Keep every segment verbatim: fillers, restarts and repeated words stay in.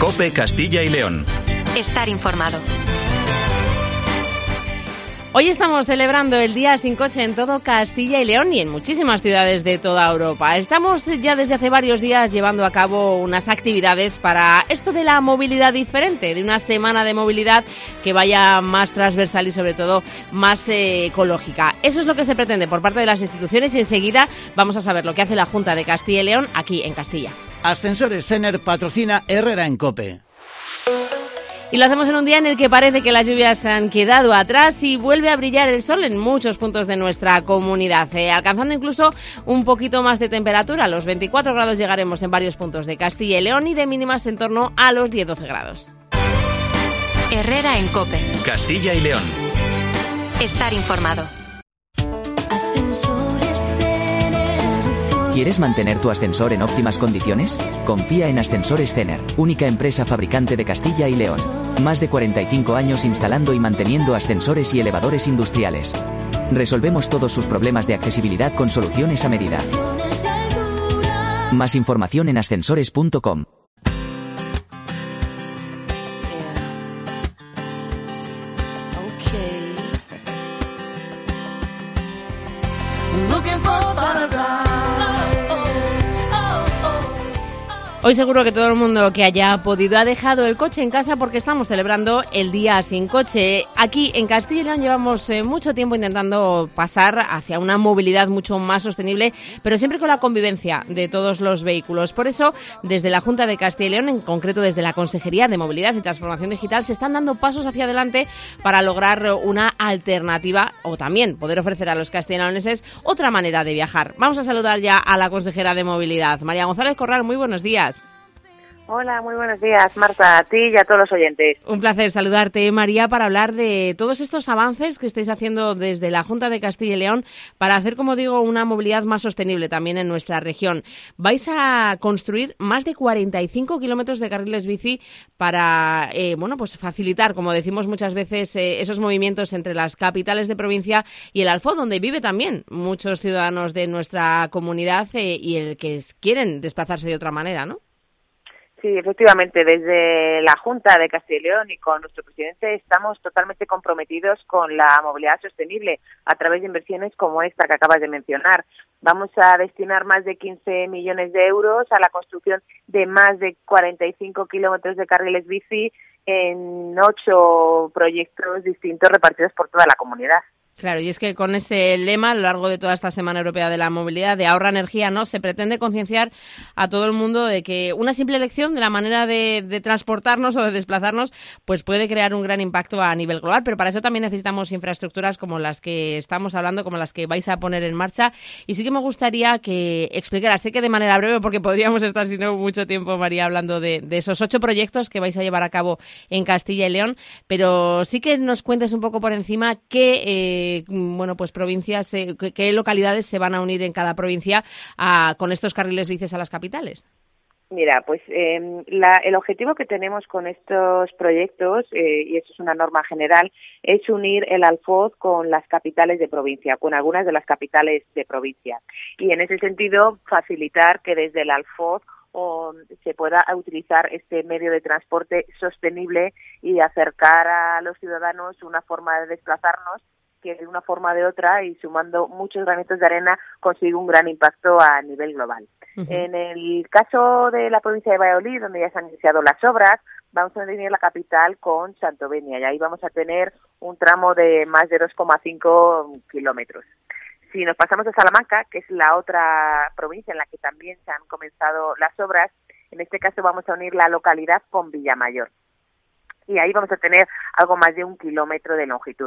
COPE Castilla y León. Estar informado. Hoy estamos celebrando el Día Sin Coche en todo Castilla y León y en muchísimas ciudades de toda Europa. Estamos ya desde hace varios días llevando a cabo unas actividades para esto de la movilidad diferente, de una semana de movilidad que vaya más transversal y sobre todo más eh, ecológica. Eso es lo que se pretende por parte de las instituciones y enseguida vamos a saber lo que hace la Junta de Castilla y León aquí en Castilla. Ascensores Cener patrocina Herrera en COPE. Y lo hacemos en un día en el que parece que las lluvias se han quedado atrás y vuelve a brillar el sol en muchos puntos de nuestra comunidad, eh, alcanzando incluso un poquito más de temperatura. A los veinticuatro grados llegaremos en varios puntos de Castilla y León y de mínimas en torno a los diez a doce grados. Herrera en COPE. Castilla y León. Estar informado. ¿Quieres mantener tu ascensor en óptimas condiciones? Confía en Ascensores Cener, única empresa fabricante de Castilla y León. Más de cuarenta y cinco años instalando y manteniendo ascensores y elevadores industriales. Resolvemos todos sus problemas de accesibilidad con soluciones a medida. Más información en ascensores punto com. Hoy seguro que todo el mundo que haya podido ha dejado el coche en casa porque estamos celebrando el Día Sin Coche. Aquí en Castilla y León llevamos eh, mucho tiempo intentando pasar hacia una movilidad mucho más sostenible, pero siempre con la convivencia de todos los vehículos. Por eso, desde la Junta de Castilla y León, en concreto desde la Consejería de Movilidad y Transformación Digital, se están dando pasos hacia adelante para lograr una alternativa o también poder ofrecer a los castellanoneses otra manera de viajar. Vamos a saludar ya a la consejera de Movilidad, María González Corral. Muy buenos días. Hola, muy buenos días, Marta, a ti y a todos los oyentes. Un placer saludarte, María, para hablar de todos estos avances que estáis haciendo desde la Junta de Castilla y León para hacer, como digo, una movilidad más sostenible también en nuestra región. Vais a construir más de cuarenta y cinco kilómetros de carriles bici para, eh, bueno, pues facilitar, como decimos muchas veces, eh, esos movimientos entre las capitales de provincia y el Alfoz, donde vive también muchos ciudadanos de nuestra comunidad eh, y el que quieren desplazarse de otra manera, ¿no? Sí, efectivamente, desde la Junta de Castilla y León y con nuestro presidente estamos totalmente comprometidos con la movilidad sostenible a través de inversiones como esta que acabas de mencionar. Vamos a destinar más de quince millones de euros a la construcción de más de cuarenta y cinco kilómetros de carriles bici en ocho proyectos distintos repartidos por toda la comunidad. Claro, y es que con ese lema, a lo largo de toda esta Semana Europea de la Movilidad, de ahorra energía, ¿no? Se pretende concienciar a todo el mundo de que una simple elección de la manera de, de transportarnos o de desplazarnos, pues puede crear un gran impacto a nivel global, pero para eso también necesitamos infraestructuras como las que estamos hablando, como las que vais a poner en marcha. Y sí que me gustaría que explicaras, sé que de manera breve, porque podríamos estar, si no, mucho tiempo, María, hablando de, de esos ocho proyectos que vais a llevar a cabo en Castilla y León, pero sí que nos cuentes un poco por encima qué... Eh, bueno, pues provincias, eh, qué localidades se van a unir en cada provincia a, con estos carriles bicis a las capitales. Mira, pues eh, la, el objetivo que tenemos con estos proyectos, eh, y eso es una norma general, es unir el Alfoz con las capitales de provincia, con algunas de las capitales de provincia. Y en ese sentido, facilitar que desde el Alfoz o se pueda utilizar este medio de transporte sostenible y acercar a los ciudadanos una forma de desplazarnos que de una forma o de otra y sumando muchos granitos de arena consigue un gran impacto a nivel global. Uh-huh. En el caso de la provincia de Valladolid, donde ya se han iniciado las obras, vamos a unir la capital con Santovenia y ahí vamos a tener un tramo de más de dos coma cinco kilómetros. Si nos pasamos a Salamanca, que es la otra provincia en la que también se han comenzado las obras, en este caso vamos a unir la localidad con Villamayor y ahí vamos a tener algo más de un kilómetro de longitud.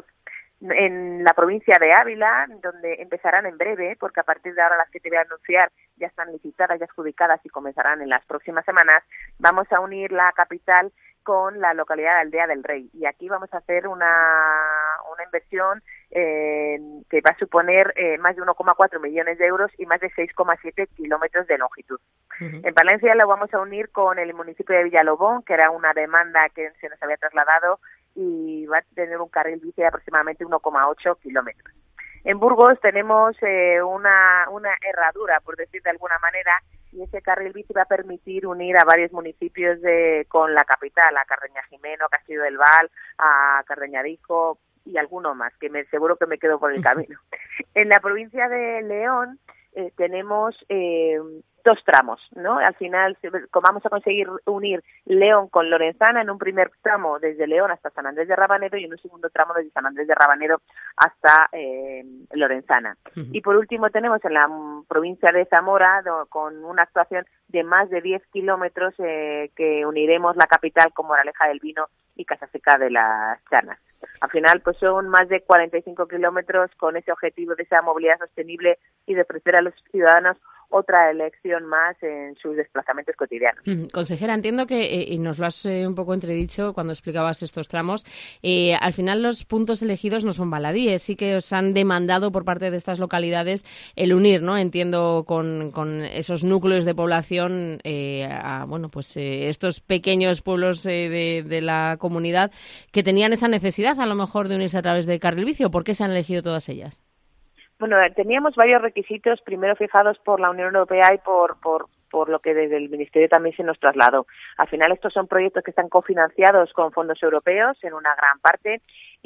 En la provincia de Ávila, donde empezarán en breve, porque a partir de ahora las que te voy a anunciar ya están licitadas, ya adjudicadas y comenzarán en las próximas semanas, vamos a unir la capital con la localidad de Aldea del Rey. Y aquí vamos a hacer una, una inversión eh, que va a suponer eh, más de uno coma cuatro millones de euros y más de seis coma siete kilómetros de longitud. Uh-huh. En Valencia lo vamos a unir con el municipio de Villalobón, que era una demanda que se nos había trasladado, y va a tener un carril bici de aproximadamente uno coma ocho kilómetros. En Burgos tenemos eh, una, una herradura, por decir de alguna manera, y ese carril bici va a permitir unir a varios municipios de con la capital, a Cardeña Jimeno, Castillo del Val, a Cardeñarico y alguno más, que me seguro que me quedo por el camino. En la provincia de León eh, tenemos eh, dos tramos, ¿no? Al final vamos a conseguir unir León con Lorenzana en un primer tramo desde León hasta San Andrés de Rabanero y en un segundo tramo desde San Andrés de Rabanero hasta eh, Lorenzana. Uh-huh. Y por último tenemos en la um, provincia de Zamora do, con una actuación de más de diez kilómetros eh, que uniremos la capital con Moraleja del Vino y Casaseca de las Chanas. Al final, pues son más de cuarenta y cinco kilómetros con ese objetivo de esa movilidad sostenible y de ofrecer a los ciudadanos otra elección más en sus desplazamientos cotidianos. Mm, consejera, entiendo que, eh, y nos lo has eh, un poco entredicho cuando explicabas estos tramos, eh, al final los puntos elegidos no son baladíes, sí que os han demandado por parte de estas localidades el unir, ¿no? Entiendo con, con esos núcleos de población eh, a, bueno, pues eh, estos pequeños pueblos eh, de, de la comunidad que tenían esa necesidad a lo mejor de unirse a través de carril bici. ¿Por qué se han elegido todas ellas? Bueno, teníamos varios requisitos, primero fijados por la Unión Europea y por, por, por lo que desde el Ministerio también se nos trasladó. Al final estos son proyectos que están cofinanciados con fondos europeos en una gran parte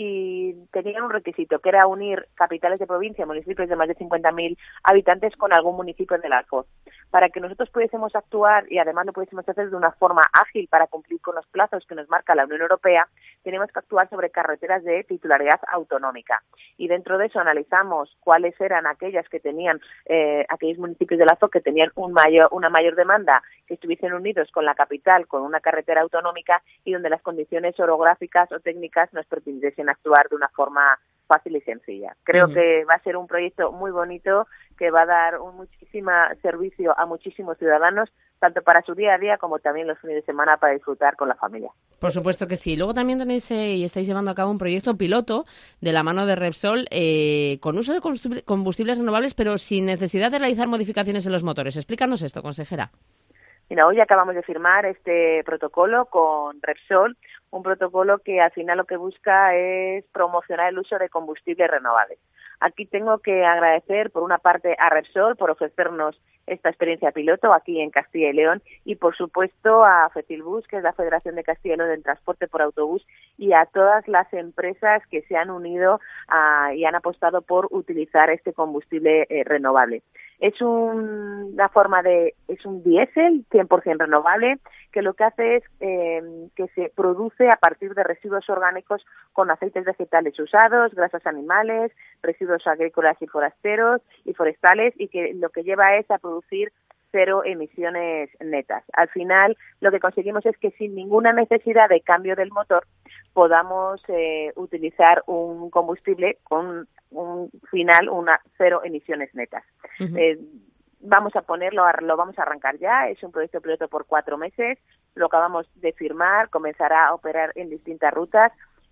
y tenían un requisito que era unir capitales de provincia, municipios de más de cincuenta mil habitantes con algún municipio del Alfoz. Para que nosotros pudiésemos actuar y además lo pudiésemos hacer de una forma ágil para cumplir con los plazos que nos marca la Unión Europea, tenemos que actuar sobre carreteras de titularidad autonómica. Y dentro de eso analizamos cuáles eran aquellas que tenían, eh, aquellos municipios del Alfoz que tenían un mayor, una mayor demanda, que estuviesen unidos con la capital, con una carretera autonómica y donde las condiciones orográficas o técnicas nos permitiesen actuar de una forma fácil y sencilla. Creo uh-huh. que va a ser un proyecto muy bonito que va a dar un muchísimo servicio a muchísimos ciudadanos, tanto para su día a día como también los fines de semana para disfrutar con la familia. Por supuesto que sí. Luego también tenéis eh, y estáis llevando a cabo un proyecto piloto de la mano de Repsol eh, con uso de combustibles renovables, pero sin necesidad de realizar modificaciones en los motores. Explícanos esto, consejera. Mira, hoy acabamos de firmar este protocolo con Repsol, un protocolo que al final lo que busca es promocionar el uso de combustibles renovables. Aquí tengo que agradecer por una parte a Repsol por ofrecernos esta experiencia piloto aquí en Castilla y León y por supuesto a Fetilbus, que es la Federación de Castilla y León del Transporte por Autobús, y a todas las empresas que se han unido a, y han apostado por utilizar este combustible eh, renovable. Es un, una forma de, es un diésel cien por ciento renovable que lo que hace es eh, que se produce a partir de residuos orgánicos con aceites vegetales usados, grasas animales, residuos agrícolas y forasteros y forestales y que lo que lleva es a producir cero emisiones netas. Al final lo que conseguimos es que sin ninguna necesidad de cambio del motor podamos eh, utilizar un combustible con un final, una cero emisiones netas. Uh-huh. Eh, vamos a ponerlo, lo vamos a arrancar ya, es un proyecto piloto por cuatro meses, lo acabamos de firmar, comenzará a operar en distintas rutas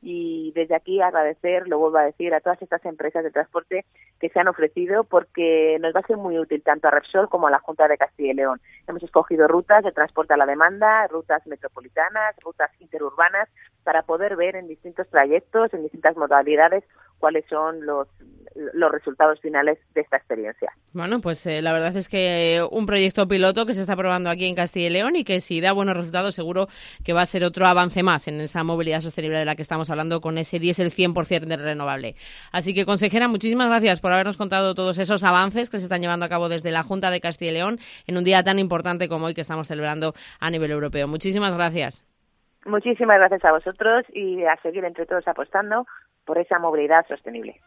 y desde aquí agradecer, lo vuelvo a decir, a todas estas empresas de transporte que se han ofrecido porque nos va a ser muy útil tanto a Repsol como a la Junta de Castilla y León. Hemos escogido rutas de transporte a la demanda, rutas metropolitanas, rutas interurbanas, para poder ver en distintos trayectos, en distintas modalidades, cuáles son los los resultados finales de esta experiencia. Bueno, pues eh, la verdad es que un proyecto piloto que se está probando aquí en Castilla y León y que si da buenos resultados seguro que va a ser otro avance más en esa movilidad sostenible de la que estamos hablando con ese diésel cien por ciento de renovable. Así que, consejera, muchísimas gracias por habernos contado todos esos avances que se están llevando a cabo desde la Junta de Castilla y León en un día tan importante como hoy que estamos celebrando a nivel europeo. Muchísimas gracias. Muchísimas gracias a vosotros y a seguir entre todos apostando por esa movilidad sostenible.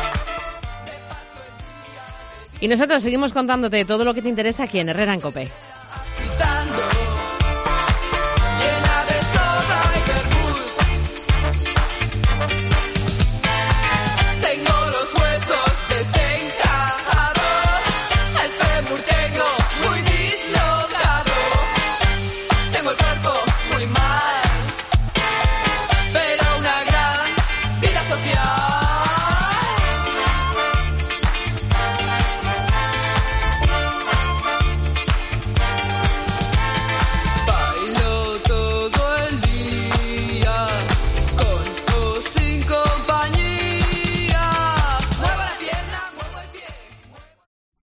Y nosotros seguimos contándote todo lo que te interesa aquí en Herrera en COPE.